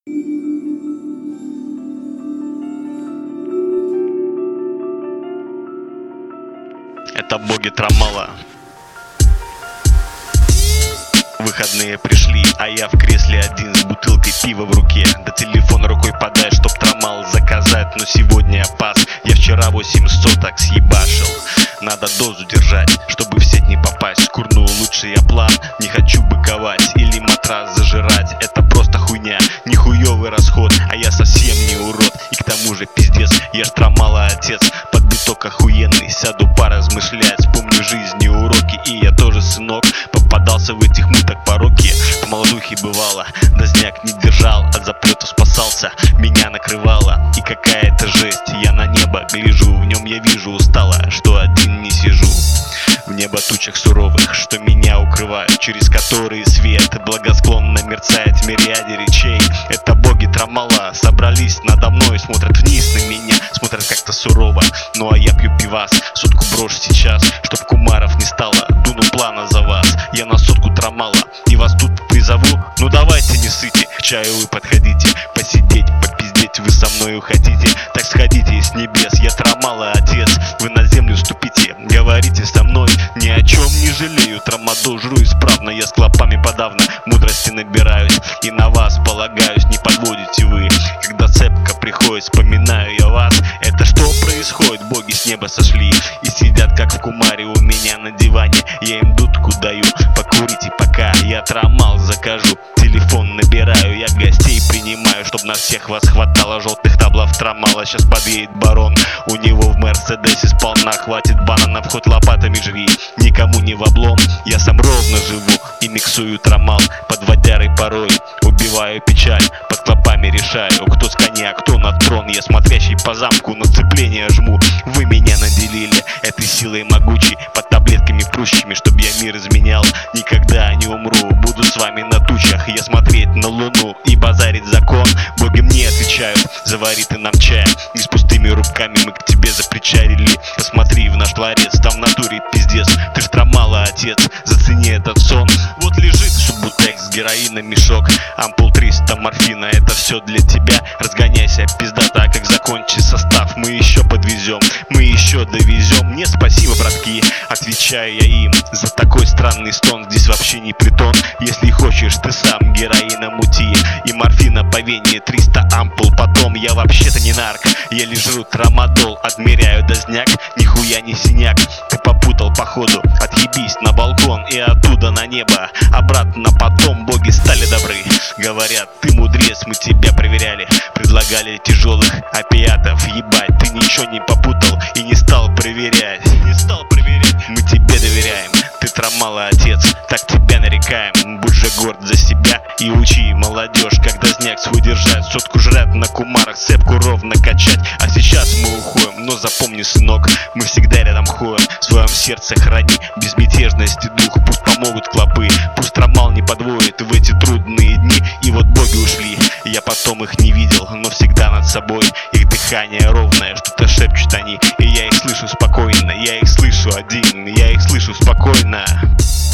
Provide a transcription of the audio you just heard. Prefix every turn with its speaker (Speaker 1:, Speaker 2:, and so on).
Speaker 1: Это боги Трамала. Выходные пришли, а я в кресле один с бутылкой пива в руке. Да телефон рукой подай, чтоб Трамал заказать. Но сегодня я пас, я вчера 8 соток съебашил. Надо дозу держать, чтобы в сеть не попасть. Курну лучше я план, не хочу быковать или матрас зажирать. Это просто хуйня, нихуёвый расход, а я совсем не урод. И к тому же пиздец, я ж Трамала отец. Под биток охуенный, сяду поразмышлять. Помню жизни уроки, и я тоже сынок. Попадался в этих муток пороки. По молодухе бывало, дозняк не держал, от заплетов спасался, меня накрывало. И какая-то жесть, я на небо гляжу, в нем я вижу устало, что один не сижу. В небо тучах суровых, что меня укрывают, через которые свет благосклонно мерцает в мириаде речей. Это боги Трамала собрались надо мной, смотрят вниз на меня, смотрят как-то сурово. Ну а я пью пивас, сотку брошу сейчас, чтоб кумаров не стало, дуну плана за вас. Я на сотку Трамала и вас тут призову. Ну давайте не ссыте, к чаю вы подходите, посидеть, попиздеть вы со мною хотите. Так сходите с небес, я Трамала отец, вы на землю ступите, говорите со мной, ни о чем не жалею. Трамадол жру исправно, я с клопами подавно мудрости набираюсь и на вас полагаюсь. Не подводите вы, когда цепка приходит, вспоминаю я вас. Это что происходит? Боги с неба сошли и сидят как в кумаре у меня на диване. Я им дудку даю, покурите пока я Трамал закажу. Телефон набираю, я гостей принимаю, чтоб на всех вас хватало желтых таблов Трамала. Сейчас подъедет барон, у него в Мерседесе сполна хватит бананов, хоть лопатами жри, никому не в облом. Я сам ровно живу и миксую Трамал, под водярой порой убиваю печаль, под клопами решаю, кто с коня, кто на трон. Я смотрящий по замку на сцепление жму. Вы меня наделили этой силой могучей, под таблетками прущими, чтоб я мир изменял. Никогда не умру, буду с вами на тучах, я смотреть на луну и базарить закон. Боги мне отвечают, завари ты нам чая, и с пустыми руками мы к тебе запричалили. Посмотри в наш дворец, там в натуре пиздец. Ты ж Трамала отец, зацени этот сон. Вот лежит суббутекс с героином мешок, ампул 300 морфина, это все для тебя. Разгоняйся, пиздата, как закончи состав, мы еще подвезем, мы еще довезем. Не спасибо, братки, отвечаю я им за такой странный стон. Здесь вообще не притон, если хочешь ты сам героина мути и морфина по вене 300 ампул потом. Я вообще-то не нарк, я лишь жру Трамадол, отмеряю дозняк, нихуя не синяк. Ты попутал походу, отъебись на балкон и оттуда на небо, обратно потом. Боги стали добры, говорят, ты мудрец, мы тебя проверяли, предлагали тяжелых опиатов, ебать, ты ничего не попутал и не стал проверять. Мы тебе доверяем, ты Трамала отец, так тебя нарекаем. Будь же горд за себя и учи молодежь, как дозняк свой держать, сотку жрать на кумарах, цепку ровно качать. А сейчас мы уходим, но запомни, сынок, мы всегда рядом ходим, в своем сердце храни безмятежность и дух. Пусть помогут клопы, пусть Трамал не подводит в эти трудные дни. И вот боги ушли, я потом их не видел, но всегда над собой их дыхание ровное, что-то шепчут они, и я их слышу спокойно. Я их слышу один, я их слышу спокойно.